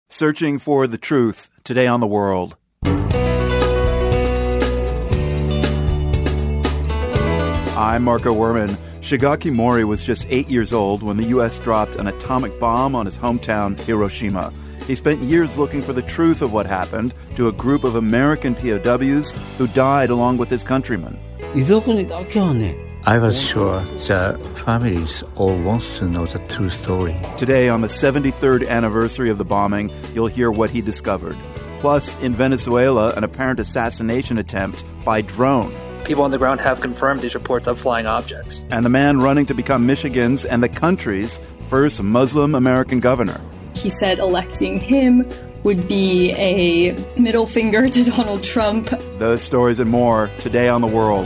Searching for the truth today on The World. I'm Marco Werman. Shigeaki Mori was just 8 years old when the U.S. dropped an atomic bomb on his hometown, Hiroshima. He spent years looking for the truth of what happened to a group of American POWs who died along with his countrymen. I was sure the families all wants to know the true story. Today, on the 73rd anniversary of the bombing, you'll hear what he discovered. Plus, in Venezuela, an apparent assassination attempt by drone. People on the ground have confirmed these reports of flying objects. And the man running to become Michigan's and the country's first Muslim American governor. He said electing him would be a middle finger to Donald Trump. Those stories and more today on The World.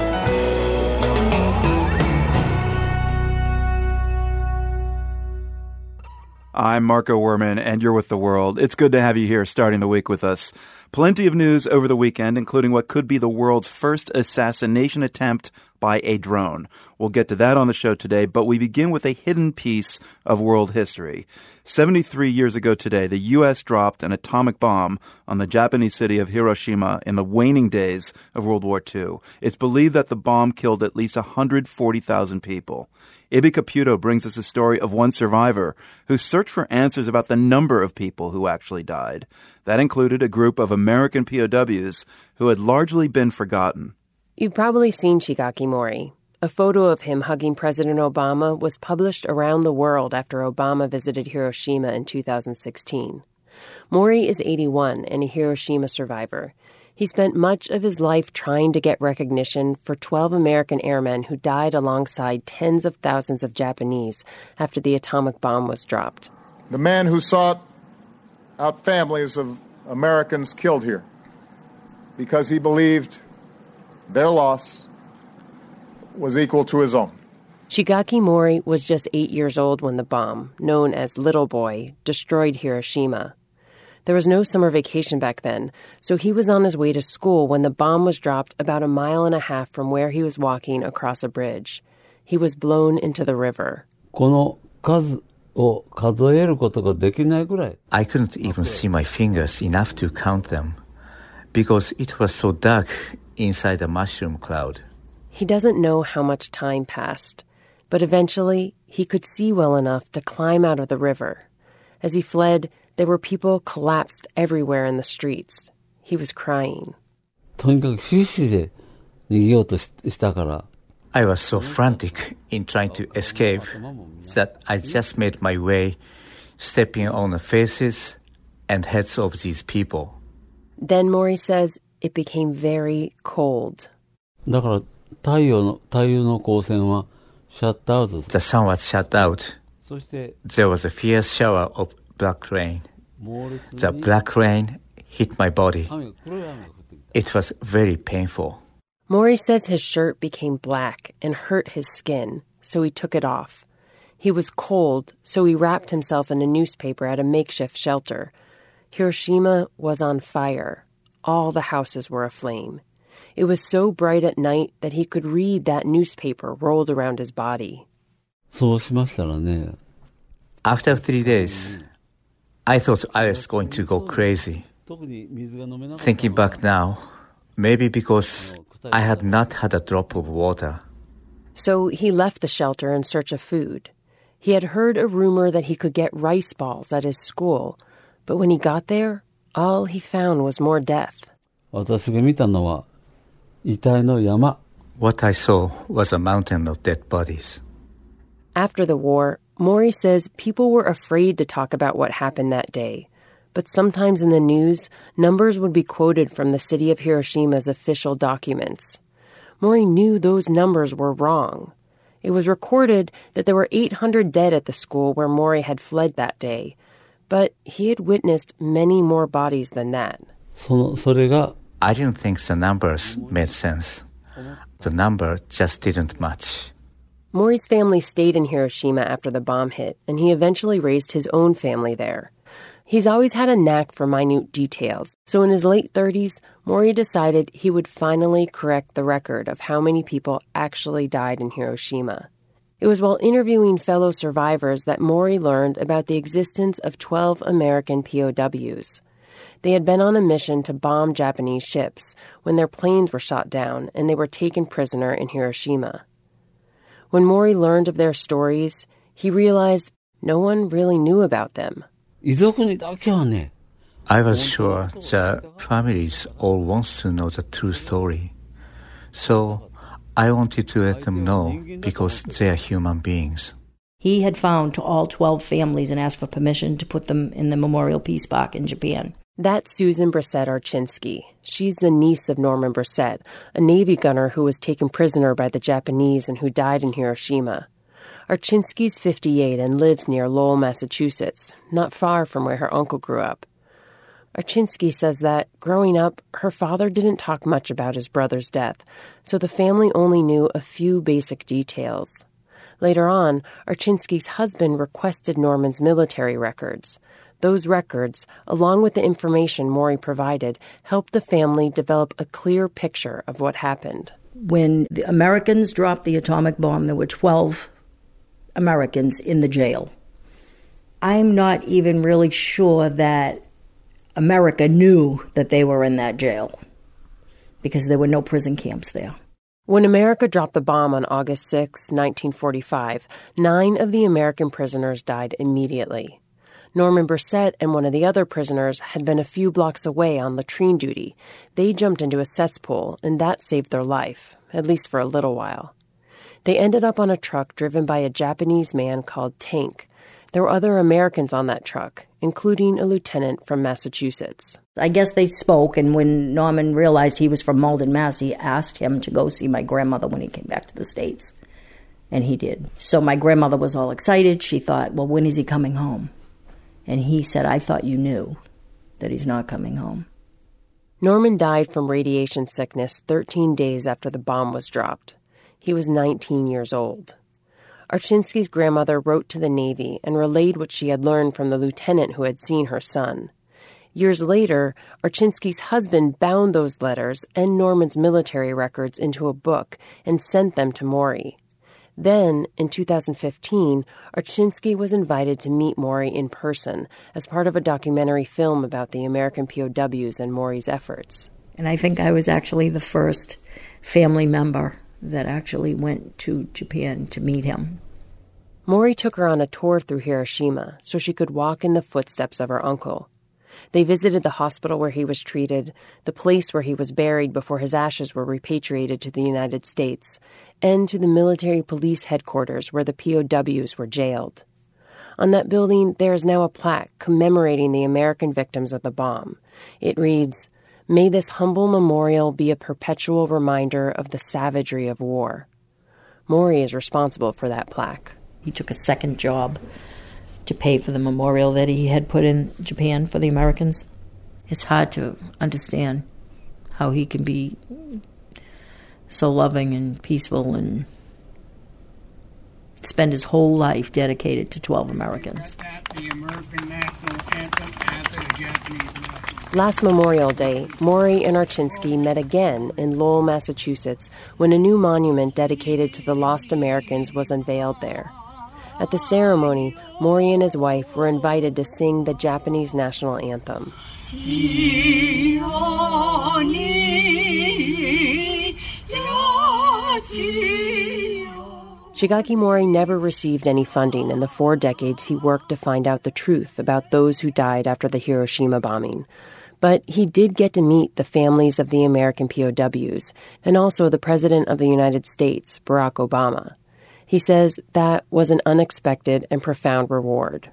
I'm Marco Werman, and you're with The World. It's good to have you here starting the week with us. Plenty of news over the weekend, including what could be the world's first assassination attempt by a drone. We'll get to that on the show today, but we begin with a hidden piece of world history. 73 years ago today, the U.S. dropped an atomic bomb on the Japanese city of Hiroshima in the waning days of World War II. It's believed that the bomb killed at least 140,000 people. Ibi Caputo brings us a story of one survivor who searched for answers about the number of people who actually died. That included a group of American POWs who had largely been forgotten. You've probably seen Shigeaki Mori. A photo of him hugging President Obama was published around the world after Obama visited Hiroshima in 2016. Mori is 81 and a Hiroshima survivor. He spent much of his life trying to get recognition for 12 American airmen who died alongside tens of thousands of Japanese after the atomic bomb was dropped. The man who sought out families of Americans killed here because he believed their loss was equal to his own. Shigeaki Mori was just 8 years old when the bomb, known as Little Boy, destroyed Hiroshima. There was no summer vacation back then, so he was on his way to school when the bomb was dropped about a mile and a half from where he was walking across a bridge. He was blown into the river. I couldn't even see my fingers enough to count them because it was so dark inside the mushroom cloud. He doesn't know how much time passed, but eventually he could see well enough to climb out of the river. As he fled, there were people collapsed everywhere in the streets. He was crying. I was so frantic in trying to escape that I just made my way, stepping on the faces and heads of these people. Then Mori says it became very cold. The sun was shut out. There was a fierce shower of black rain. The black rain hit my body. It was very painful. Mori says his shirt became black and hurt his skin, so he took it off. He was cold, so he wrapped himself in a newspaper at a makeshift shelter. Hiroshima was on fire. All the houses were aflame. It was so bright at night that he could read that newspaper rolled around his body. After 3 days, I thought I was going to go crazy. Thinking back now, maybe because I had not had a drop of water. So he left the shelter in search of food. He had heard a rumor that he could get rice balls at his school, but when he got there, all he found was more death. What I saw was a mountain of dead bodies. After the war, Mori says people were afraid to talk about what happened that day. But sometimes in the news, numbers would be quoted from the city of Hiroshima's official documents. Mori knew those numbers were wrong. It was recorded that there were 800 dead at the school where Mori had fled that day. But he had witnessed many more bodies than that. I didn't think the numbers made sense. The number just didn't match. Mori's family stayed in Hiroshima after the bomb hit, and he eventually raised his own family there. He's always had a knack for minute details, so in his late 30s, Mori decided he would finally correct the record of how many people actually died in Hiroshima. It was while interviewing fellow survivors that Maury learned about the existence of 12 American POWs. They had been on a mission to bomb Japanese ships when their planes were shot down and they were taken prisoner in Hiroshima. When Maury learned of their stories, he realized no one really knew about them. I was sure the families all wants to know the true story. So I wanted to let them know because they are human beings. He had found all 12 families and asked for permission to put them in the Memorial Peace Park in Japan. That's Susan Brissett Archinsky. She's the niece of Norman Brissett, a Navy gunner who was taken prisoner by the Japanese and who died in Hiroshima. Archinsky's 58 and lives near Lowell, Massachusetts, not far from where her uncle grew up. Archinsky says that, growing up, her father didn't talk much about his brother's death, so the family only knew a few basic details. Later on, Archinsky's husband requested Norman's military records. Those records, along with the information Maury provided, helped the family develop a clear picture of what happened. When the Americans dropped the atomic bomb, there were 12 Americans in the jail. I'm not even really sure that America knew that they were in that jail because there were no prison camps there. When America dropped the bomb on August 6, 1945, 9 of the American prisoners died immediately. Norman Brissett and one of the other prisoners had been a few blocks away on latrine duty. They jumped into a cesspool, and that saved their life, at least for a little while. They ended up on a truck driven by a Japanese man called Tank. There were other Americans on that truck, including a lieutenant from Massachusetts. I guess they spoke, and when Norman realized he was from Malden, Mass., he asked him to go see my grandmother when he came back to the States. And he did. So my grandmother was all excited. She thought, well, when is he coming home? And he said, I thought you knew that he's not coming home. Norman died from radiation sickness 13 days after the bomb was dropped. He was 19 years old. Archinsky's grandmother wrote to the Navy and relayed what she had learned from the lieutenant who had seen her son. Years later, Archinsky's husband bound those letters and Norman's military records into a book and sent them to Maury. Then, in 2015, Archinsky was invited to meet Maury in person as part of a documentary film about the American POWs and Maury's efforts. And I think I was actually the first family member that actually went to Japan to meet him. Maury took her on a tour through Hiroshima so she could walk in the footsteps of her uncle. They visited the hospital where he was treated, the place where he was buried before his ashes were repatriated to the United States, and to the military police headquarters where the POWs were jailed. On that building, there is now a plaque commemorating the American victims of the bomb. It reads, "May this humble memorial be a perpetual reminder of the savagery of war." Maury is responsible for that plaque. He took a second job to pay for the memorial that he had put in Japan for the Americans. It's hard to understand how he can be so loving and peaceful and spend his whole life dedicated to 12 Americans. Last Memorial Day, Maury and Archinsky met again in Lowell, Massachusetts, when a new monument dedicated to the lost Americans was unveiled there. At the ceremony, Maury and his wife were invited to sing the Japanese national anthem. Shigaki Maury never received any funding in the 4 decades he worked to find out the truth about those who died after the Hiroshima bombing. But he did get to meet the families of the American POWs and also the President of the United States, Barack Obama. He says that was an unexpected and profound reward.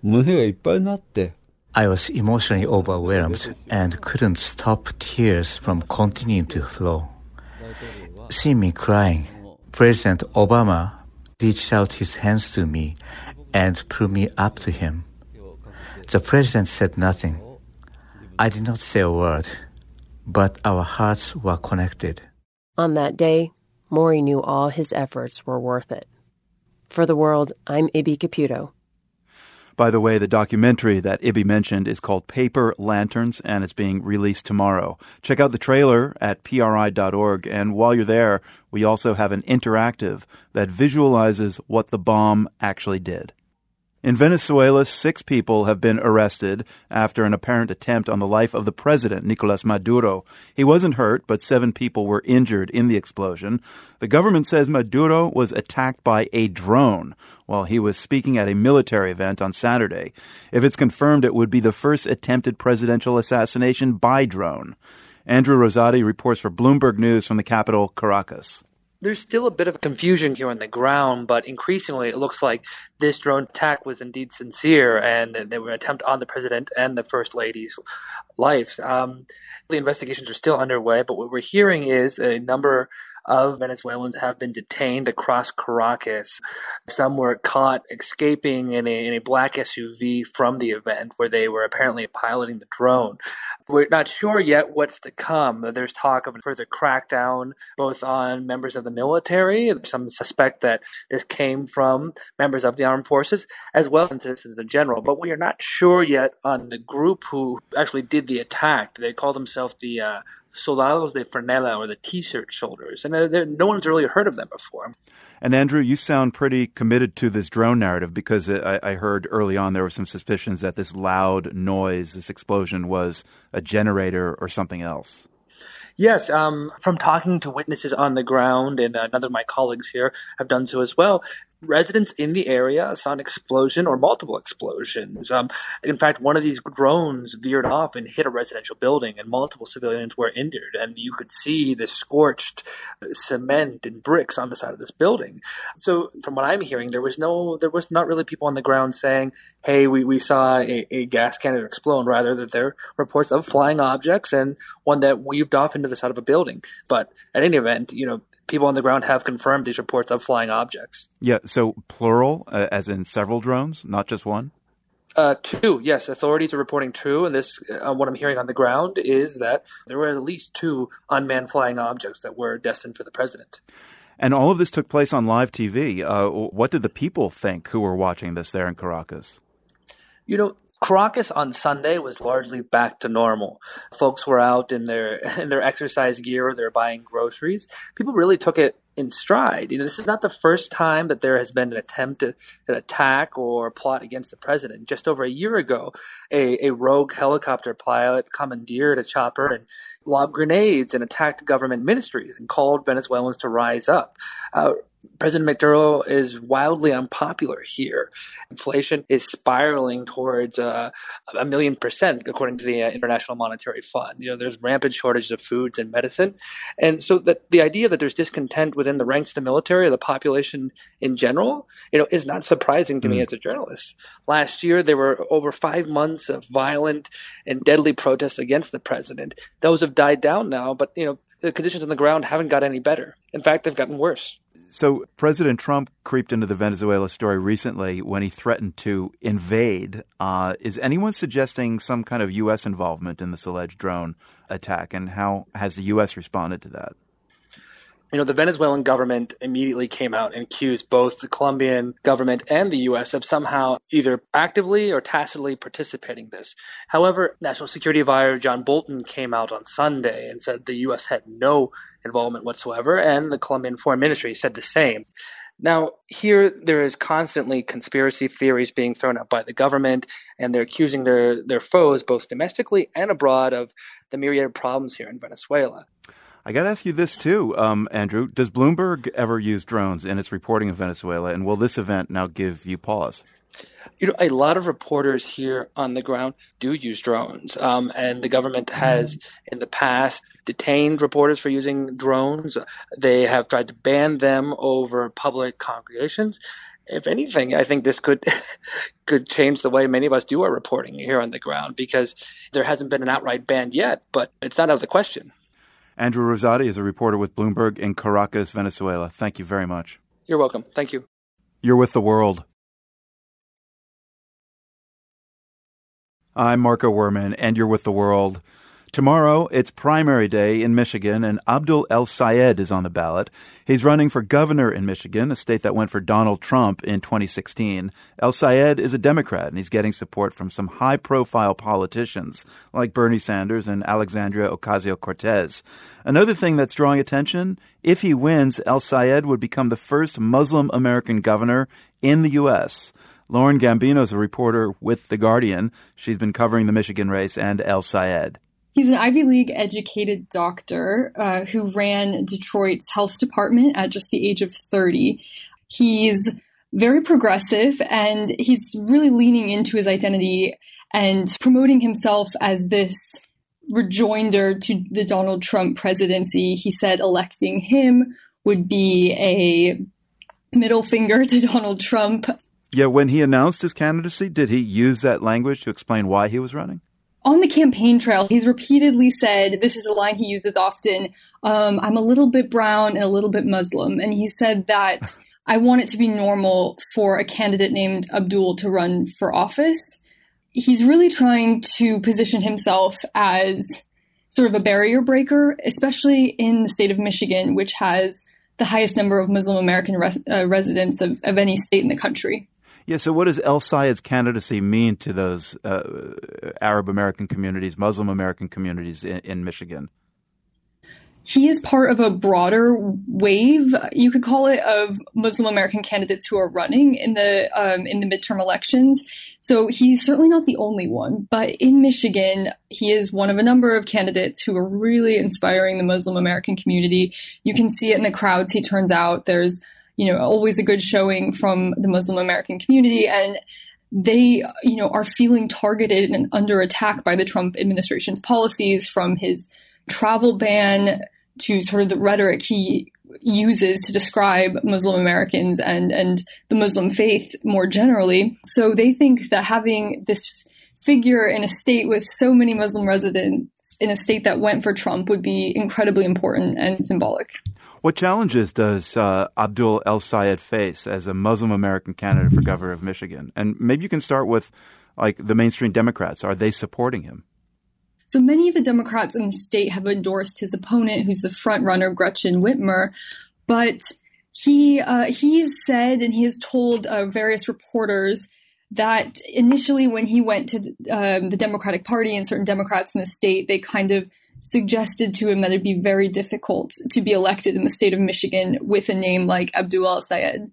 I was emotionally overwhelmed and couldn't stop tears from continuing to flow. Seeing me crying, President Obama reached out his hands to me and pulled me up to him. The president said nothing. I did not say a word, but our hearts were connected. On that day, Maury knew all his efforts were worth it. For The World, I'm Ibi Caputo. By the way, the documentary that Ibby mentioned is called Paper Lanterns, and it's being released tomorrow. Check out the trailer at PRI.org, and while you're there, we also have an interactive that visualizes what the bomb actually did. In Venezuela, 6 people have been arrested after an apparent attempt on the life of the president, Nicolas Maduro. He wasn't hurt, but 7 people were injured in the explosion. The government says Maduro was attacked by a drone while he was speaking at a military event on Saturday. If it's confirmed, it would be the first attempted presidential assassination by drone. Andrew Rosati reports for Bloomberg News from the capital, Caracas. There's still a bit of confusion here on the ground, but increasingly it looks like this drone attack was indeed sincere and they were an attempt on the president and the first lady's lives. The investigations are still underway, but what we're hearing is a number of Venezuelans have been detained across Caracas. Some were caught escaping in a black SUV from the event where they were apparently piloting the drone. We're not sure yet what's to come. There's talk of a further crackdown both on members of the military. Some suspect that this came from members of the armed forces as well as citizens in general. But we are not sure yet on the group who actually did the attack. They call themselves the Soldados de Franela, or the T-shirt shoulders. And no one's really heard of them before. And Andrew, you sound pretty committed to this drone narrative because I heard early on there were some suspicions that this loud noise, this explosion, was a generator or something else. Yes, from talking to witnesses on the ground, and another of my colleagues here have done so as well, residents in the area saw an explosion or multiple explosions. In fact, one of these drones veered off and hit a residential building, and multiple civilians were injured. And you could see the scorched cement and bricks on the side of this building. So, from what I'm hearing, there was not really people on the ground saying, "Hey, we saw a gas cannon explode." Rather, that there are reports of flying objects and one that weaved off into the side of a building. But at any event, people on the ground have confirmed these reports of flying objects. Yeah, so plural, as in several drones, not just one? 2, yes. Authorities are reporting 2, and this, what I'm hearing on the ground is that there were at least 2 unmanned flying objects that were destined for the president. And all of this took place on live TV. What did the people think who were watching this there in Caracas? Caracas on Sunday was largely back to normal. Folks were out in their exercise gear, they're buying groceries. People really took it in stride. This is not the first time that there has been an attempt at an attack or plot against the president. Just over a year ago, a rogue helicopter pilot commandeered a chopper and lobbed grenades and attacked government ministries and called Venezuelans to rise up. President Maduro is wildly unpopular here. Inflation is spiraling towards 1,000,000%, according to the International Monetary Fund. There's rampant shortages of foods and medicine. And so the idea that there's discontent within the ranks of the military or the population in general, is not surprising to me as a journalist. Last year, there were over 5 months of violent and deadly protests against the president. Those have died down now, but, the conditions on the ground haven't got any better. In fact, they've gotten worse. So President Trump creeped into the Venezuela story recently when he threatened to invade. Is anyone suggesting some kind of U.S. involvement in this alleged drone attack, and how has the U.S. responded to that? The Venezuelan government immediately came out and accused both the Colombian government and the U.S. of somehow either actively or tacitly participating in this. However, National Security Advisor John Bolton came out on Sunday and said the U.S. had no involvement whatsoever, and the Colombian Foreign Ministry said the same. Now, here there is constantly conspiracy theories being thrown out by the government, and they're accusing their foes, both domestically and abroad, of the myriad problems here in Venezuela. I got to ask you this too, Andrew. Does Bloomberg ever use drones in its reporting of Venezuela, and will this event now give you pause? A lot of reporters here on the ground do use drones, and the government has in the past detained reporters for using drones. They have tried to ban them over public congregations. If anything, I think this could change the way many of us do our reporting here on the ground, because there hasn't been an outright ban yet, but it's not out of the question. Andrew Rosati is a reporter with Bloomberg in Caracas, Venezuela. Thank you very much. You're welcome. Thank you. You're with The World. I'm Marco Werman, and you're with The World. Tomorrow, it's primary day in Michigan, and Abdul El-Sayed is on the ballot. He's running for governor in Michigan, a state that went for Donald Trump in 2016. El-Sayed is a Democrat, and he's getting support from some high-profile politicians like Bernie Sanders and Alexandria Ocasio-Cortez. Another thing that's drawing attention, if he wins, El-Sayed would become the first Muslim-American governor in the U.S. Lauren Gambino is a reporter with The Guardian. She's been covering the Michigan race and El-Sayed. He's an Ivy League educated doctor who ran Detroit's health department at just the age of 30. He's very progressive, and he's really leaning into his identity and promoting himself as this rejoinder to the Donald Trump presidency. He said electing him would be a middle finger to Donald Trump. Yeah, when he announced his candidacy, did he use that language to explain why he was running? On the campaign trail, he's repeatedly said, this is a line he uses often, I'm a little bit brown and a little bit Muslim. And he said that I want it to be normal for a candidate named Abdul to run for office. He's really trying to position himself as sort of a barrier breaker, especially in the state of Michigan, which has the highest number of Muslim American residents of any state in the country. Yeah, so what does El-Sayed's candidacy mean to those Arab American communities, Muslim American communities in Michigan? He is part of a broader wave, you could call it, of Muslim American candidates who are running in the midterm elections. So he's certainly not the only one, but in Michigan, he is one of a number of candidates who are really inspiring the Muslim American community. You can see it in the crowds he turns out. There's always a good showing from the Muslim American community, and they, are feeling targeted and under attack by the Trump administration's policies, from his travel ban to sort of the rhetoric he uses to describe Muslim Americans and the Muslim faith more generally. So they think that having this figure in a state with so many Muslim residents, in a state that went for Trump, would be incredibly important and symbolic. What challenges does Abdul El-Sayed face as a Muslim American candidate for governor of Michigan? And maybe you can start with the mainstream Democrats. Are they supporting him? So many of the Democrats in the state have endorsed his opponent, who's the front runner, Gretchen Whitmer. But he's said, and he has told various reporters, that initially when he went to the Democratic Party and certain Democrats in the state, they kind of suggested to him that it'd be very difficult to be elected in the state of Michigan with a name like Abdul El-Sayed.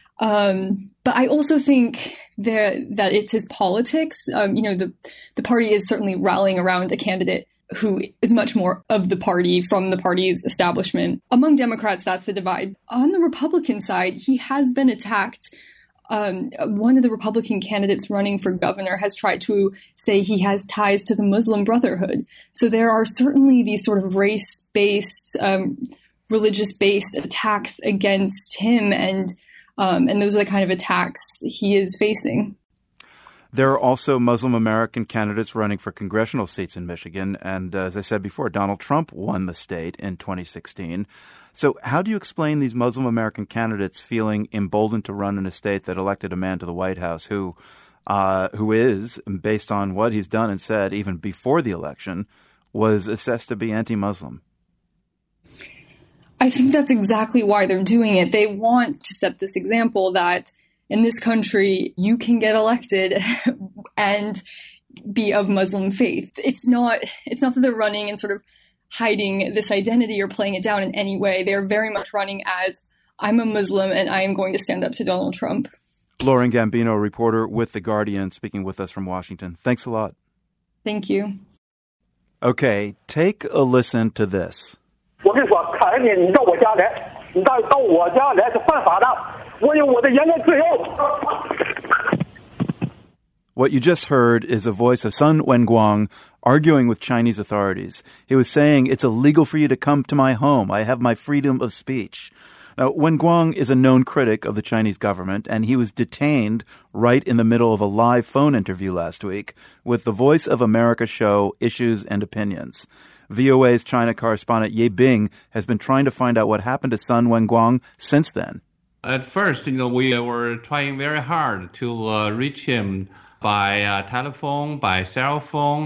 But I also think that it's his politics. The party is certainly rallying around a candidate who is much more of the party, from the party's establishment. Among Democrats, that's the divide. On the Republican side, he has been attacked. One of the Republican candidates running for governor has tried to say he has ties to the Muslim Brotherhood. So there are certainly these sort of race-based, religious-based attacks against him, and those are the kind of attacks he is facing. There are also Muslim American candidates running for congressional seats in Michigan. And as I said before, Donald Trump won the state in 2016. So how do you explain these Muslim American candidates feeling emboldened to run in a state that elected a man to the White House who is, based on what he's done and said even before the election, was assessed to be anti-Muslim? I think that's exactly why they're doing it. They want to set this example that in this country, you can get elected and be of Muslim faith. It's not that they're running and sort of hiding this identity or playing it down in any way. They're very much running as, I'm a Muslim and I am going to stand up to Donald Trump. Lauren Gambino, reporter with The Guardian, speaking with us from Washington. Thanks a lot. Thank you. Okay, take a listen to this. 我跟你说，看人家你到我家来，你到我家来是犯法的，我有我的言论自由。 What you just heard is a voice of Sun Wenguang arguing with Chinese authorities. He was saying, it's illegal for you to come to my home. I have my freedom of speech. Now, Wenguang is a known critic of the Chinese government, and he was detained right in the middle of a live phone interview last week with the Voice of America show Issues and Opinions. VOA's China correspondent Ye Bing has been trying to find out what happened to Sun Wenguang since then. At first, we were trying very hard to reach him by telephone, by cell phone,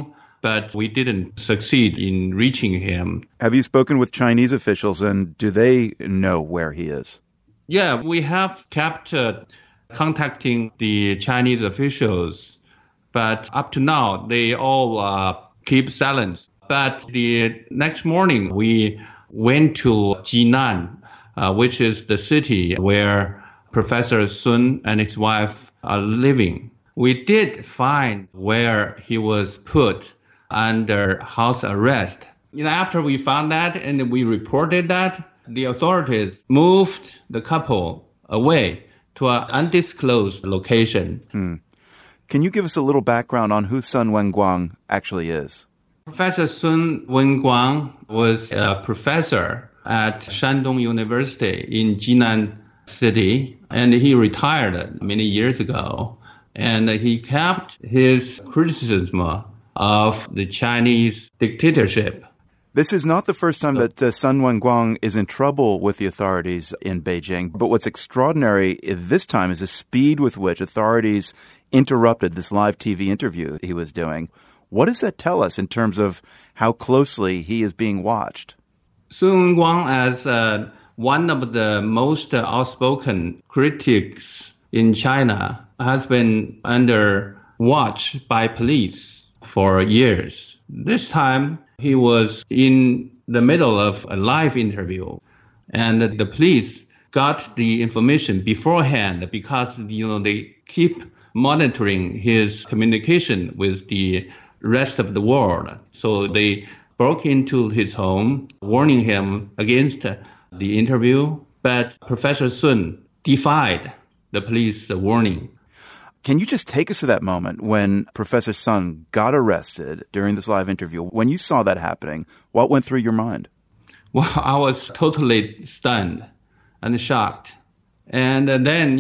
but we didn't succeed in reaching him. Have you spoken with Chinese officials, and do they know where he is? Yeah, we have kept contacting the Chinese officials, but up to now, they all keep silent. But the next morning, we went to Jinan, which is the city where Professor Sun and his wife are living. We did find where he was put under house arrest. After we found that and we reported that, the authorities moved the couple away to an undisclosed location. Can you give us a little background on who Sun Wenguang actually is? Professor Sun Wenguang was a professor at Shandong University in Jinan City, and he retired many years ago. And he kept his criticism of the Chinese dictatorship. This is not the first time that Sun Wenguang is in trouble with the authorities in Beijing. But what's extraordinary this time is the speed with which authorities interrupted this live TV interview he was doing. What does that tell us in terms of how closely he is being watched? Sun Wenguang, as one of the most outspoken critics in China, has been under watch by police for years. This time, he was in the middle of a live interview, and the police got the information beforehand because they keep monitoring his communication with the rest of the world. So they broke into his home, warning him against the interview. But Professor Sun defied the police warning. Can you just take us to that moment when Professor Sun got arrested during this live interview? When you saw that happening, what went through your mind? Well, I was totally stunned and shocked. And then,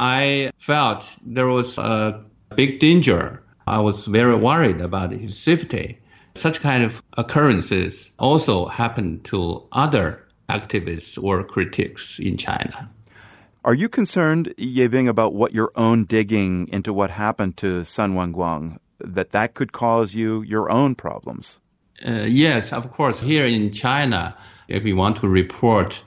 I felt there was a big danger. I was very worried about his safety. Such kind of occurrences also happen to other activists or critics in China. Are you concerned, Yebing, about what your own digging into what happened to Sun Wenguang, that could cause you your own problems? Yes, of course. Here in China, if we want to report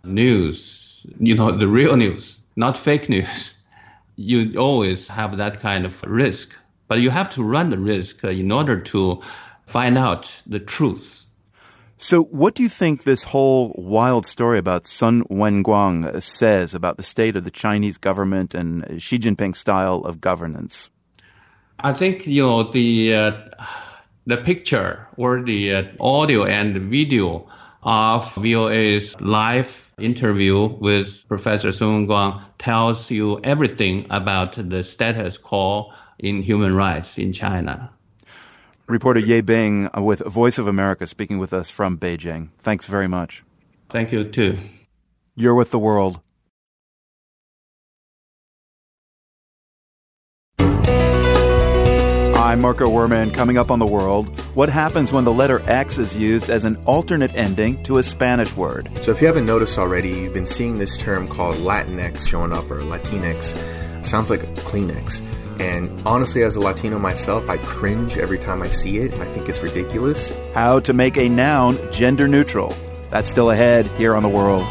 news, the real news, not fake news, you always have that kind of risk. But you have to run the risk in order to find out the truth. So what do you think this whole wild story about Sun Wenguang says about the state of the Chinese government and Xi Jinping's style of governance? I think, the picture or the audio and video of VOA's live interview with Professor Sun Wenguang tells you everything about the status quo in human rights in China. Reporter Yebing with Voice of America speaking with us from Beijing. Thanks very much. Thank you, too. You're with the world. I'm Marco Werman. Coming up on The World, what happens when the letter X is used as an alternate ending to a Spanish word? So if you haven't noticed already, you've been seeing this term called Latinx showing up, or Latinx. Sounds like a Kleenex. And honestly, as a Latino myself, I cringe every time I see it. I think it's ridiculous. How to make a noun gender neutral. That's still ahead here on The World.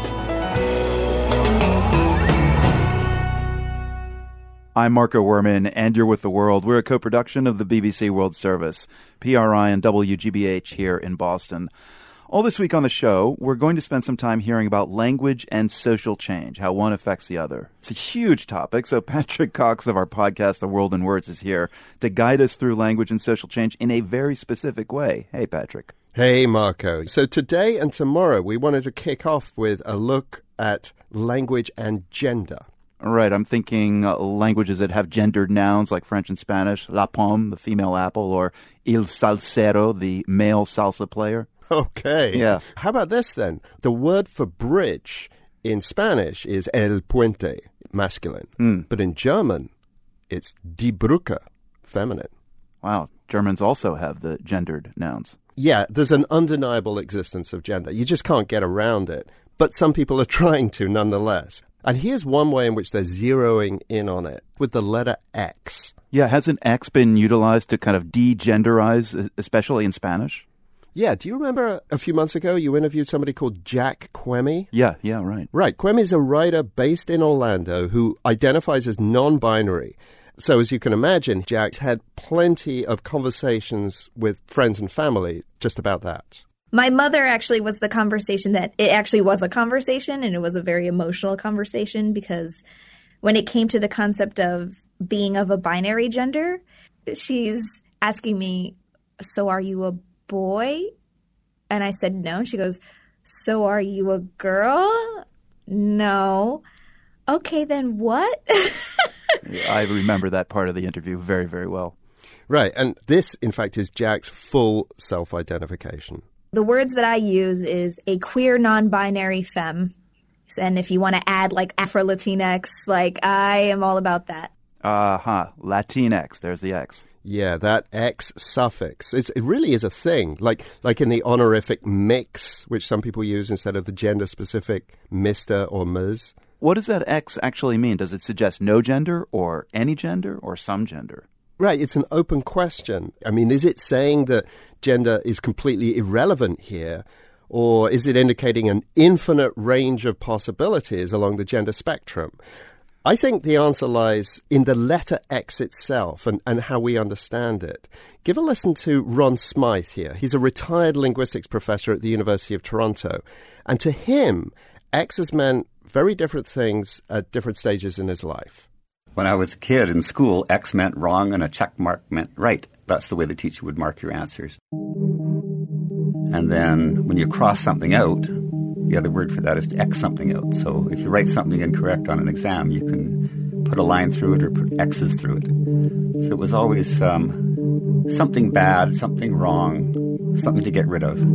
I'm Marco Werman, and you're with The World. We're a co-production of the BBC World Service, PRI and WGBH here in Boston. All this week on the show, we're going to spend some time hearing about language and social change, how one affects the other. It's a huge topic, so Patrick Cox of our podcast, The World in Words, is here to guide us through language and social change in a very specific way. Hey, Patrick. Hey, Marco. So today and tomorrow, we wanted to kick off with a look at language and gender. All right, I'm thinking languages that have gendered nouns like French and Spanish, la pomme, the female apple, or il salsero, the male salsa player. Okay. Yeah. How about this then? The word for bridge in Spanish is el puente, masculine. But in German, it's die Brücke, feminine. Wow. Germans also have the gendered nouns. Yeah, there's an undeniable existence of gender. You just can't get around it. But some people are trying to nonetheless. And here's one way in which they're zeroing in on it, with the letter X. Yeah, hasn't X been utilized to kind of de-genderize, especially in Spanish? Yeah, do you remember a few months ago you interviewed somebody called Jack Quemme? Yeah, right. Right, Quemme's a writer based in Orlando who identifies as non-binary. So as you can imagine, Jack's had plenty of conversations with friends and family just about that. My mother actually was the conversation that it actually was a conversation, and it was a very emotional conversation because when it came to the concept of being of a binary gender, she's asking me, so are you a boy? And I said no. And she goes, so are you a girl? No. Okay, then what? I remember that part of the interview very, very well. Right, and this, in fact, is Jack's full self-identification. The words that I use is a queer non-binary femme. And if you want to add like Afro-Latinx, like I am all about that. Latinx, there's the X. Yeah, that X suffix. It really is a thing. Like in the honorific mix, which some people use instead of the gender-specific Mr. or Ms. What does that X actually mean? Does it suggest no gender or any gender or some gender? Right, it's an open question. I mean, is it saying that gender is completely irrelevant here, or is it indicating an infinite range of possibilities along the gender spectrum? I think the answer lies in the letter X itself and how we understand it. Give a listen to Ron Smythe here. He's a retired linguistics professor at the University of Toronto. And to him, X has meant very different things at different stages in his life. When I was a kid in school, X meant wrong and a check mark meant right. That's the way the teacher would mark your answers. And then when you cross something out, the other word for that is to X something out. So if you write something incorrect on an exam, you can put a line through it or put X's through it. So it was always something bad, something wrong, something to get rid of.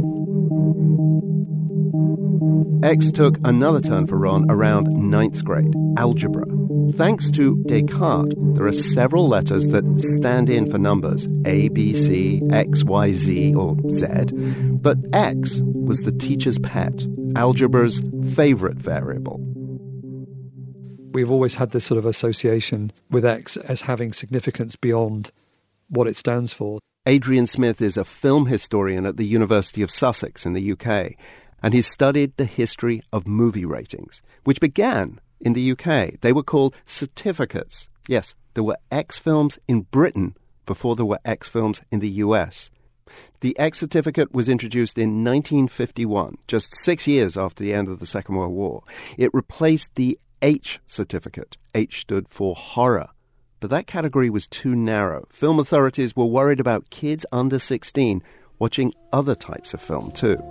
X took another turn for Ron around 9th grade, algebra. Thanks to Descartes, there are several letters that stand in for numbers, A, B, C, X, Y, Z, or Z. But X was the teacher's pet, algebra's favorite variable. We've always had this sort of association with X as having significance beyond what it stands for. Adrian Smith is a film historian at the University of Sussex in the UK, and he's studied the history of movie ratings, which began in the UK. They were called certificates. Yes, there were X films in Britain before there were X films in the US. The X certificate was introduced in 1951, just 6 years after the end of the Second World War. It replaced the H certificate. H stood for horror. But that category was too narrow. Film authorities were worried about kids under 16 watching other types of film too.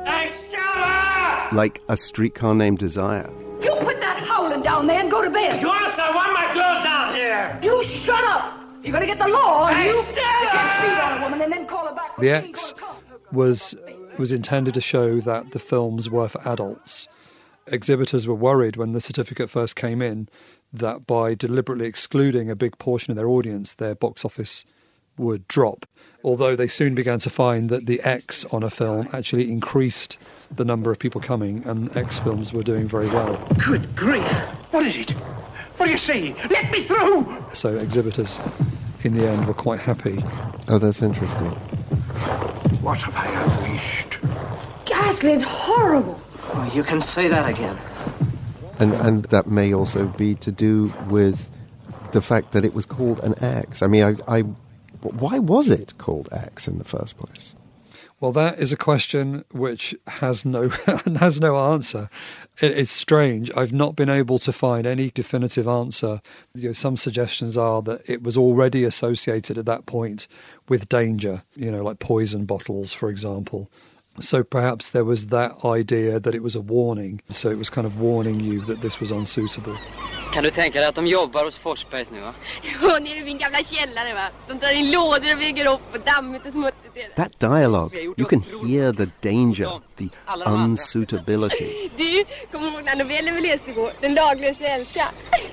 Like A Streetcar Named Desire. You put that howling down there and go to bed. Yours, I want my girls out here. You shut up. You're going to get the law on you. Get beat on a woman and then call her back. The X was intended to show that the films were for adults. Exhibitors were worried when the certificate first came in that by deliberately excluding a big portion of their audience, their box office would drop. Although they soon began to find that the X on a film actually increased the number of people coming, and X films were doing very well. Good grief! What is it? What do you see? Let me through! So exhibitors, in the end, were quite happy. Oh, that's interesting. What have I unleashed? Ghastly, it's horrible. Oh, you can say that again. And that may also be to do with the fact that it was called an X. I mean, why was it called X in the first place? Well, that is a question which has no answer. It's strange. I've not been able to find any definitive answer. Some suggestions are that it was already associated at that point with danger, like poison bottles, for example. So perhaps there was that idea that it was a warning. So it was kind of warning you that this was unsuitable. Kan du tänka dig att de jobbar hos Forsbergs nu, va? Ja, nere i min gamla källare, va? De tar in lådor och bygger upp och dammigt och smutsigt är det. That dialogue, you can hear the danger, the unsuitability. Du, kommer ihåg den novellen vi läste igår? Den laglösa älska.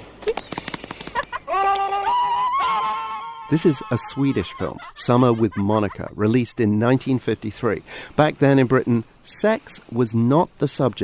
This is a Swedish film, Summer with Monica, released in 1953. Back then in Britain, sex was not the subject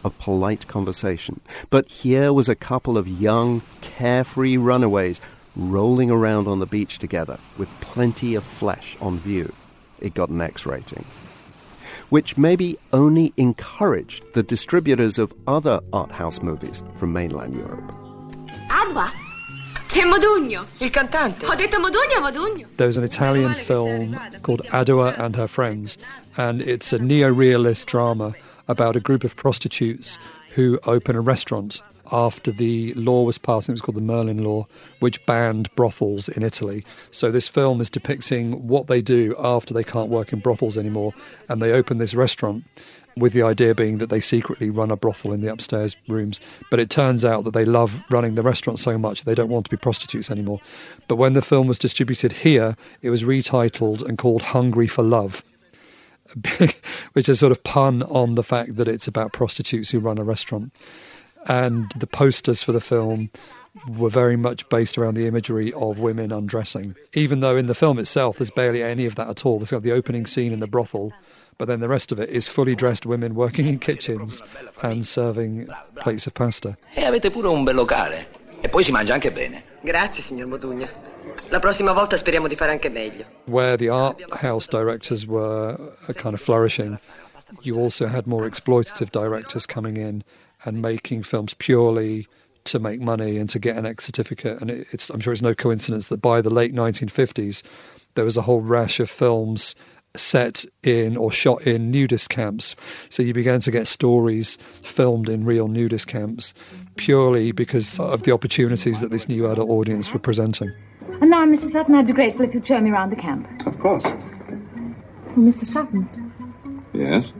of polite conversation. But here was a couple of young, carefree runaways rolling around on the beach together with plenty of flesh on view. It got an X rating, which maybe only encouraged the distributors of other art house movies from mainland Europe. Adwa, c'è Modugno. Il cantante. Ho detto Modugno, Modugno. There's an Italian film called Adwa and Her Friends, and it's a neo-realist drama about a group of prostitutes who open a restaurant after the law was passed. It was called the Merlin Law, which banned brothels in Italy. So this film is depicting what they do after they can't work in brothels anymore, and they open this restaurant with the idea being that they secretly run a brothel in the upstairs rooms. But it turns out that they love running the restaurant so much they don't want to be prostitutes anymore. But when the film was distributed here, it was retitled and called Hungry for Love, which is sort of pun on the fact that it's about prostitutes who run a restaurant. And the posters for the film were very much based around the imagery of women undressing, even though in the film itself there's barely any of that at all. There's got the opening scene in the brothel, but then the rest of it is fully dressed women working in kitchens and serving plates of pasta. E avete pure un bel locale. E poi si mangia anche bene. Grazie, signor Modugno. La prossima volta speriamo di fare anche meglio. Where the art house directors were kind of flourishing, you also had more exploitative directors coming in and making films purely to make money and to get an X certificate. And I'm sure it's no coincidence that by the late 1950s, there was a whole rash of films set in or shot in nudist camps. So you began to get stories filmed in real nudist camps purely because of the opportunities that this new adult audience were presenting. And now, Mr. Sutton, I'd be grateful if you'd show me around the camp. Of course. Well, Mr. Sutton. Yes?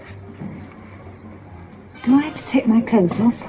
Do I have to take my clothes off?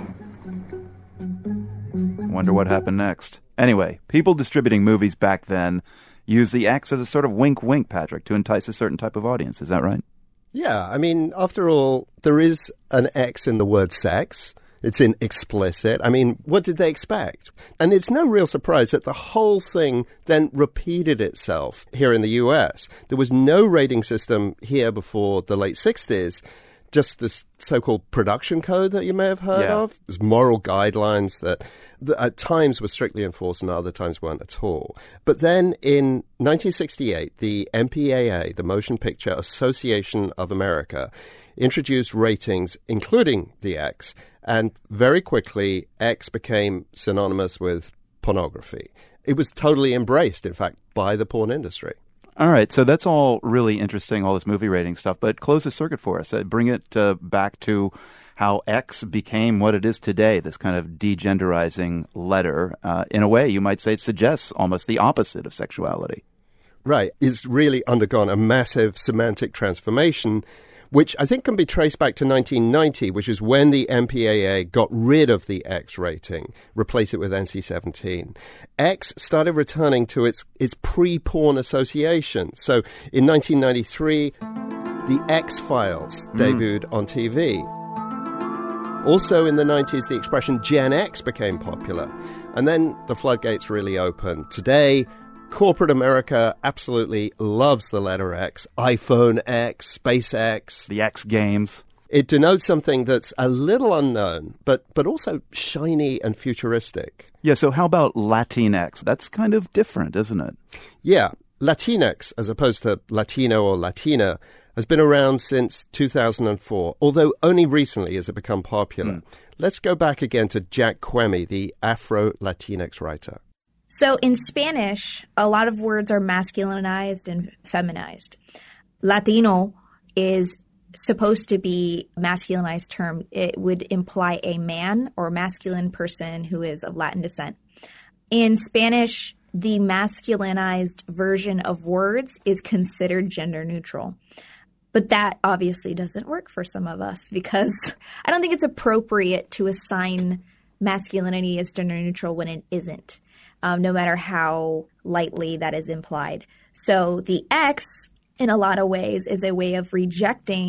Wonder what happened next. Anyway, people distributing movies back then used the X as a sort of wink-wink, Patrick, to entice a certain type of audience. Is that right? Yeah, I mean, after all, there is an X in the word sex. It's in explicit. I mean, what did they expect? And it's no real surprise that the whole thing then repeated itself here in the US. There was no rating system here before the late 60s. Just this so-called production code that you may have heard of. There's moral guidelines that at times were strictly enforced and other times weren't at all. But then in 1968, the MPAA, the Motion Picture Association of America, introduced ratings, including the X, and very quickly X became synonymous with pornography. It was totally embraced, in fact, by the porn industry. All right, so that's all really interesting, all this movie rating stuff, but close the circuit for us. Bring it back to how X became what it is today, this kind of degenderizing letter. In a way, you might say it suggests almost the opposite of sexuality. Right. It's really undergone a massive semantic transformation, which I think can be traced back to 1990, which is when the MPAA got rid of the X rating, replaced it with NC-17. X started returning to its pre-porn association. So in 1993, the X-Files debuted on TV. Also in the 90s, the expression Gen X became popular. And then the floodgates really opened. Today, corporate America absolutely loves the letter X. iPhone X, SpaceX. The X Games. It denotes something that's a little unknown, but also shiny and futuristic. Yeah, so how about Latinx? That's kind of different, isn't it? Yeah, Latinx, as opposed to Latino or Latina, has been around since 2004, although only recently has it become popular. Let's go back again to Jack Quemme, the Afro-Latinx writer. So in Spanish, a lot of words are masculinized and feminized. Latino is supposed to be a masculinized term. It would imply a man or masculine person who is of Latin descent. In Spanish, the masculinized version of words is considered gender neutral. But that obviously doesn't work for some of us because I don't think it's appropriate to assign masculinity as gender neutral when it isn't. No matter how lightly that is implied. So the X, in a lot of ways, is a way of rejecting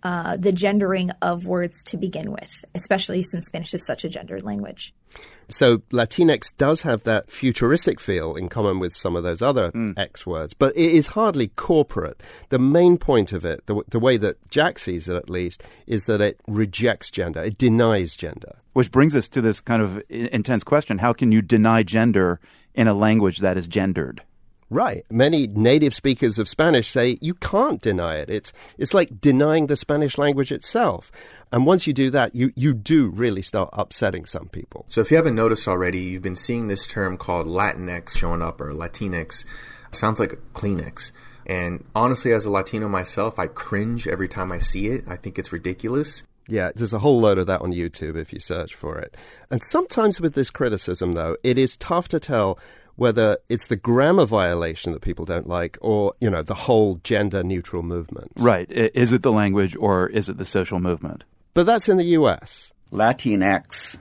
the gendering of words to begin with, especially since Spanish is such a gendered language. So Latinx does have that futuristic feel in common with some of those other X words, but it is hardly corporate. The main point of it, the way that Jack sees it at least, is that it rejects gender. It denies gender. Which brings us to this kind of intense question. How can you deny gender in a language that is gendered? Right. Many native speakers of Spanish say you can't deny it. It's like denying the Spanish language itself. And once you do that, you do really start upsetting some people. So if you haven't noticed already, you've been seeing this term called Latinx showing up, or Latinx. Sounds like Kleenex. And honestly, as a Latino myself, I cringe every time I see it. I think it's ridiculous. Yeah, there's a whole load of that on YouTube if you search for it. And sometimes with this criticism, though, it is tough to tell whether it's the grammar violation that people don't like or, the whole gender-neutral movement. Right. Is it the language or is it the social movement? But that's in the U.S. Latinx,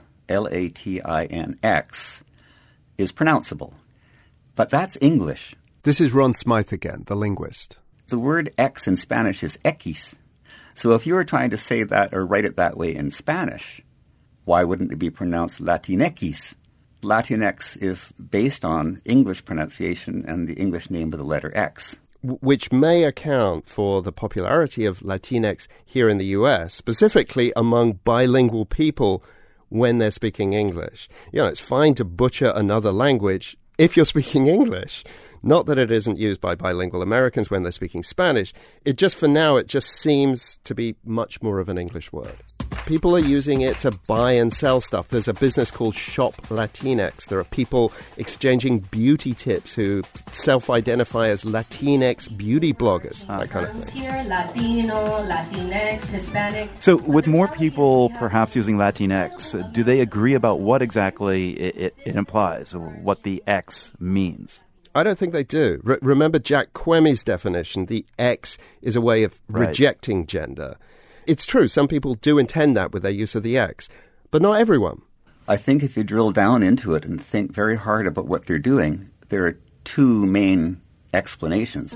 Latinx, is pronounceable. But that's English. This is Ron Smythe again, the linguist. The word X in Spanish is X. So if you were trying to say that or write it that way in Spanish, why wouldn't it be pronounced Latinx? Latinx is based on English pronunciation and the English name of the letter X. Which may account for the popularity of Latinx here in the U.S., specifically among bilingual people when they're speaking English. It's fine to butcher another language if you're speaking English. Not that it isn't used by bilingual Americans when they're speaking Spanish. It just seems to be much more of an English word. People are using it to buy and sell stuff. There's a business called Shop Latinx. There are people exchanging beauty tips who self-identify as Latinx beauty bloggers, that kind of thing. Here, Latino, Latinx, Hispanic. So with more people perhaps using Latinx, do they agree about what exactly it implies, or what the X means? I don't think they do. Remember Jack Quemmy's definition, the X is a way of rejecting gender. It's true, some people do intend that with their use of the X, but not everyone. I think if you drill down into it and think very hard about what they're doing, there are two main explanations.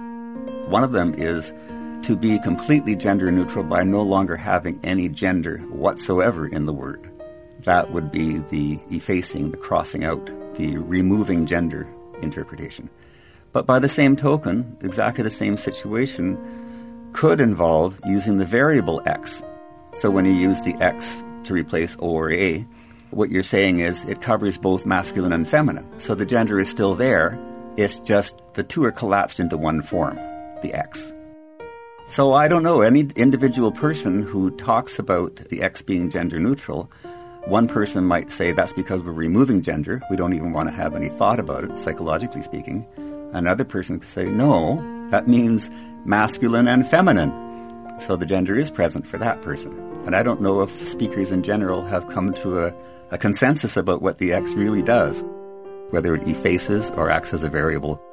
One of them is to be completely gender neutral by no longer having any gender whatsoever in the word. That would be the effacing, the crossing out, the removing gender interpretation. But by the same token, exactly the same situation could involve using the variable X. So when you use the X to replace O or A, what you're saying is it covers both masculine and feminine. So the gender is still there, it's just the two are collapsed into one form, the X. So I don't know, any individual person who talks about the X being gender neutral, one person might say that's because we're removing gender, we don't even want to have any thought about it, psychologically speaking. Another person could say, no, that means masculine and feminine. So the gender is present for that person. And I don't know if speakers in general have come to a consensus about what the X really does, whether it effaces or acts as a variable.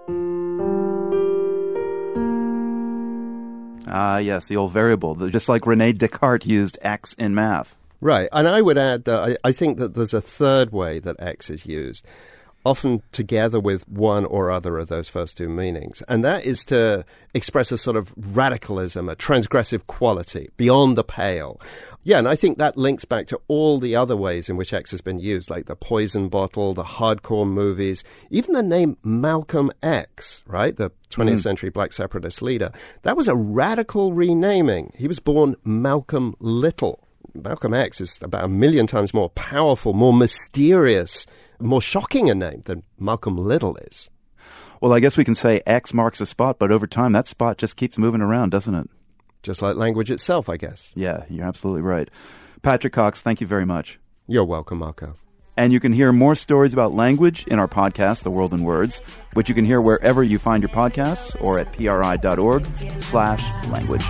Yes, the old variable, just like René Descartes used X in math. Right, and I would add that I think that there's a third way that X is used, often together with one or other of those first two meanings. And that is to express a sort of radicalism, a transgressive quality, beyond the pale. Yeah, and I think that links back to all the other ways in which X has been used, like the poison bottle, the hardcore movies, even the name Malcolm X, right? The 20th century black separatist leader. That was a radical renaming. He was born Malcolm Little. Malcolm X is about 1 million times more powerful, more mysterious, more shocking a name than Malcolm Little is. Well, I guess we can say X marks a spot, but over time that spot just keeps moving around, doesn't it? Just like language itself, I guess. Yeah, you're absolutely right. Patrick Cox, thank you very much. You're welcome, Marco. And you can hear more stories about language in our podcast, The World in Words, which you can hear wherever you find your podcasts or at pri.org/language.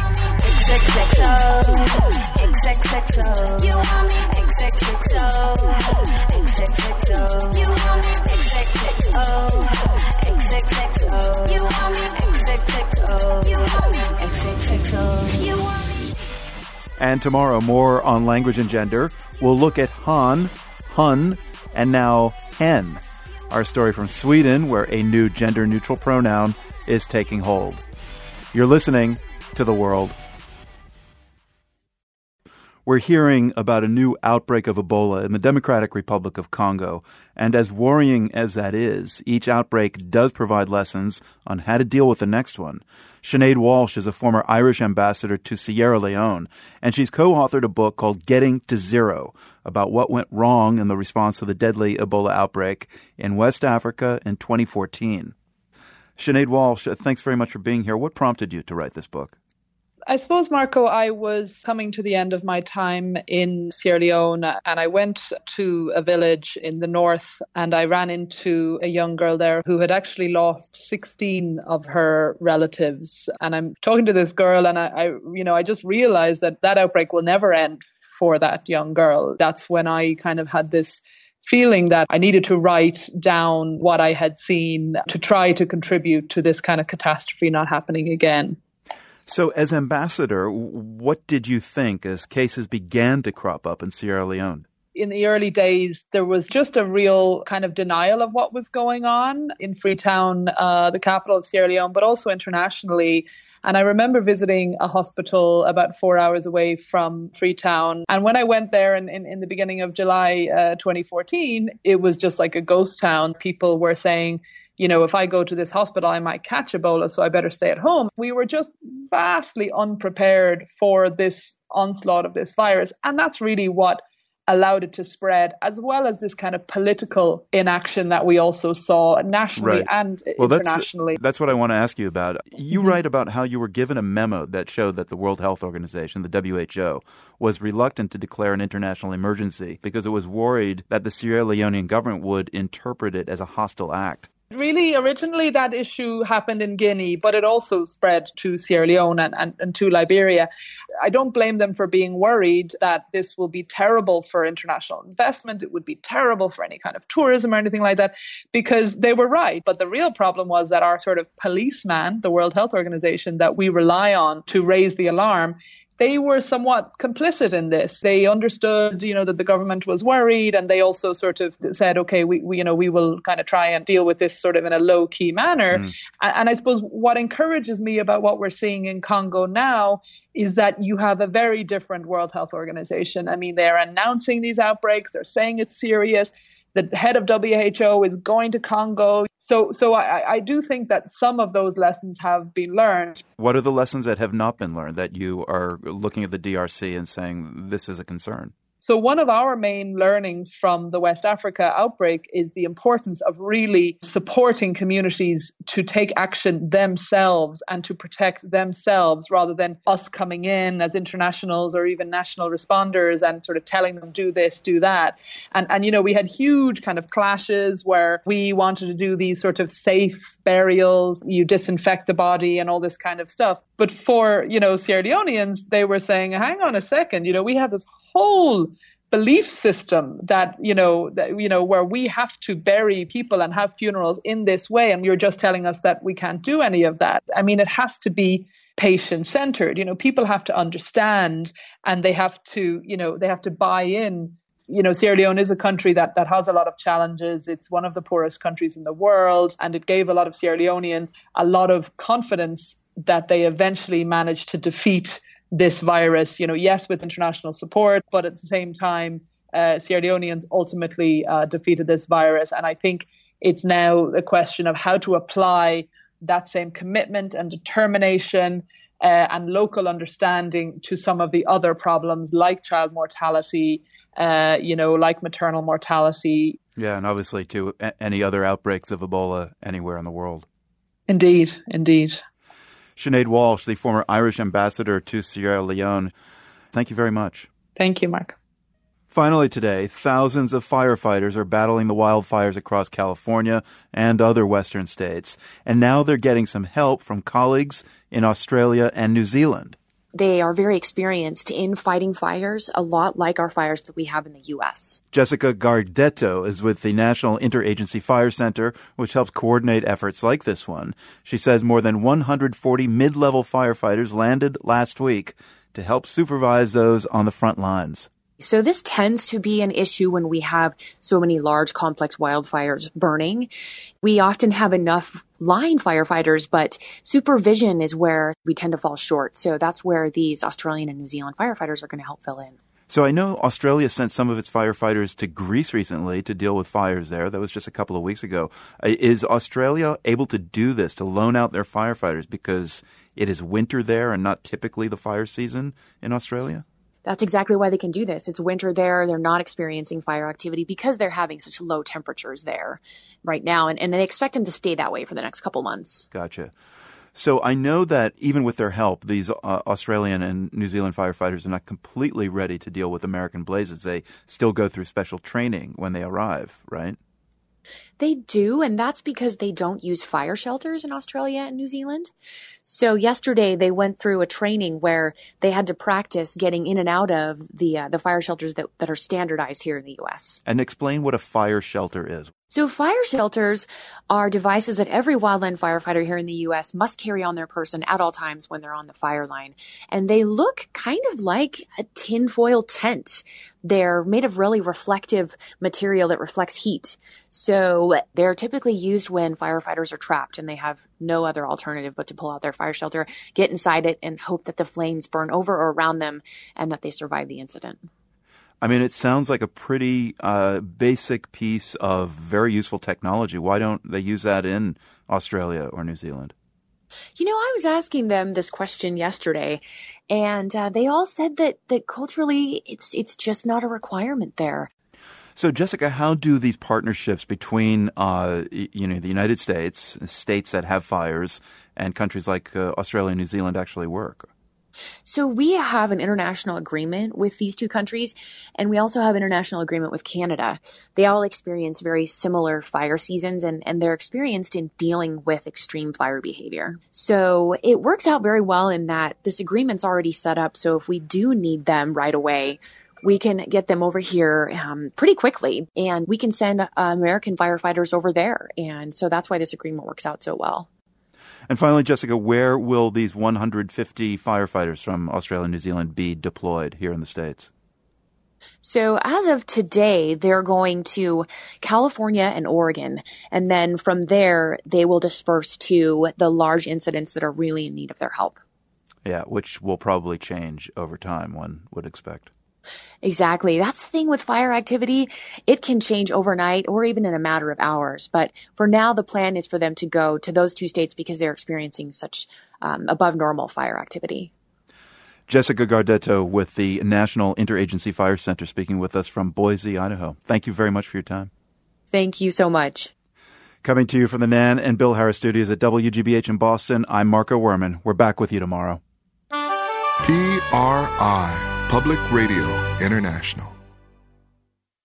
And tomorrow, more on language and gender. We'll look at Han, Hun, and now hen. Our story from Sweden, where a new gender-neutral pronoun is taking hold. You're listening to The World We're hearing about a new outbreak of Ebola in the Democratic Republic of Congo. And as worrying as that is, each outbreak does provide lessons on how to deal with the next one. Sinead Walsh is a former Irish ambassador to Sierra Leone, and she's co-authored a book called Getting to Zero about what went wrong in the response to the deadly Ebola outbreak in West Africa in 2014. Sinead Walsh, thanks very much for being here. What prompted you to write this book? I suppose, Marco, I was coming to the end of my time in Sierra Leone, and I went to a village in the north, and I ran into a young girl there who had actually lost 16 of her relatives. And I'm talking to this girl, and I just realized that outbreak will never end for that young girl. That's when I kind of had this feeling that I needed to write down what I had seen to try to contribute to this kind of catastrophe not happening again. So as ambassador, what did you think as cases began to crop up in Sierra Leone? In the early days, there was just a real kind of denial of what was going on in Freetown, the capital of Sierra Leone, but also internationally. And I remember visiting a hospital about 4 hours away from Freetown. And when I went there in the beginning of July 2014, it was just like a ghost town. People were saying, if I go to this hospital, I might catch Ebola, so I better stay at home. We were just vastly unprepared for this onslaught of this virus. And that's really what allowed it to spread, as well as this kind of political inaction that we also saw nationally and internationally. That's what I want to ask you about. You write about how you were given a memo that showed that the World Health Organization, the WHO, was reluctant to declare an international emergency because it was worried that the Sierra Leonean government would interpret it as a hostile act. Really, originally that issue happened in Guinea, but it also spread to Sierra Leone and to Liberia. I don't blame them for being worried that this will be terrible for international investment. It would be terrible for any kind of tourism or anything like that, because they were right. But the real problem was that our sort of policeman, the World Health Organization, that we rely on to raise the alarm, they were somewhat complicit in this. They understood, that the government was worried, and they also sort of said, okay, we will kind of try and deal with this sort of in a low-key manner. And I suppose what encourages me about what we're seeing in Congo now is that you have a very different World Health Organization. I mean, they're announcing these outbreaks. They're saying it's serious. The head of WHO is going to Congo. So I do think that some of those lessons have been learned. What are the lessons that have not been learned that you are looking at the DRC and saying this is a concern? So one of our main learnings from the West Africa outbreak is the importance of really supporting communities to take action themselves and to protect themselves, rather than us coming in as internationals or even national responders and sort of telling them, do this, do that. And we had huge kind of clashes where we wanted to do these sort of safe burials, you disinfect the body and all this kind of stuff. But for, Sierra Leoneans, they were saying, hang on a second, we have this whole belief system that where we have to bury people and have funerals in this way, and you're just telling us that we can't do any of that. I mean, it has to be patient-centered. People have to understand, and they have to buy in. Sierra Leone is a country that has a lot of challenges. It's one of the poorest countries in the world, and it gave a lot of Sierra Leoneans a lot of confidence that they eventually managed to defeat this virus, yes, with international support, but at the same time, Sierra Leoneans ultimately defeated this virus. And I think it's now a question of how to apply that same commitment and determination and local understanding to some of the other problems like child mortality, like maternal mortality. Yeah, and obviously to any other outbreaks of Ebola anywhere in the world. Indeed. Sinead Walsh, the former Irish ambassador to Sierra Leone, thank you very much. Thank you, Mark. Finally today, thousands of firefighters are battling the wildfires across California and other western states. And now they're getting some help from colleagues in Australia and New Zealand. They are very experienced in fighting fires, a lot like our fires that we have in the U.S. Jessica Gardetto is with the National Interagency Fire Center, which helps coordinate efforts like this one. She says more than 140 mid-level firefighters landed last week to help supervise those on the front lines. So this tends to be an issue when we have so many large, complex wildfires burning. We often have enough line firefighters, but supervision is where we tend to fall short. So that's where these Australian and New Zealand firefighters are going to help fill in. So I know Australia sent some of its firefighters to Greece recently to deal with fires there. That was just a couple of weeks ago. Is Australia able to do this, to loan out their firefighters because it is winter there and not typically the fire season in Australia? That's exactly why they can do this. It's winter there. They're not experiencing fire activity because they're having such low temperatures there right now. And they expect them to stay that way for the next couple months. Gotcha. So I know that even with their help, these Australian and New Zealand firefighters are not completely ready to deal with American blazes. They still go through special training when they arrive, right? They do, and that's because they don't use fire shelters in Australia and New Zealand. So yesterday they went through a training where they had to practice getting in and out of the fire shelters that are standardized here in the U.S. And explain what a fire shelter is. So fire shelters are devices that every wildland firefighter here in the U.S. must carry on their person at all times when they're on the fire line. And they look kind of like a tinfoil tent. They're made of really reflective material that reflects heat. So they're typically used when firefighters are trapped and they have no other alternative but to pull out their fire shelter, get inside it, and hope that the flames burn over or around them and that they survive the incident. I mean, it sounds like a pretty basic piece of very useful technology. Why don't they use that in Australia or New Zealand? You know, I was asking them this question yesterday, and they all said that culturally it's just not a requirement there. So, Jessica, how do these partnerships between the United States, states that have fires, and countries like Australia and New Zealand actually work? So we have an international agreement with these two countries, and we also have an international agreement with Canada. They all experience very similar fire seasons, and they're experienced in dealing with extreme fire behavior. So it works out very well in that this agreement's already set up, so if we do need them right away, we can get them over here pretty quickly, and we can send American firefighters over there. And so that's why this agreement works out so well. And finally, Jessica, where will these 150 firefighters from Australia and New Zealand be deployed here in the States? So as of today, they're going to California and Oregon. And then from there, they will disperse to the large incidents that are really in need of their help. Yeah, which will probably change over time, one would expect. Exactly. That's the thing with fire activity. It can change overnight or even in a matter of hours. But for now, the plan is for them to go to those two states because they're experiencing such above normal fire activity. Jessica Gardetto with the National Interagency Fire Center speaking with us from Boise, Idaho. Thank you very much for your time. Thank you so much. Coming to you from the Nan and Bill Harris studios at WGBH in Boston, I'm Marco Werman. We're back with you tomorrow. PRI, Public Radio International.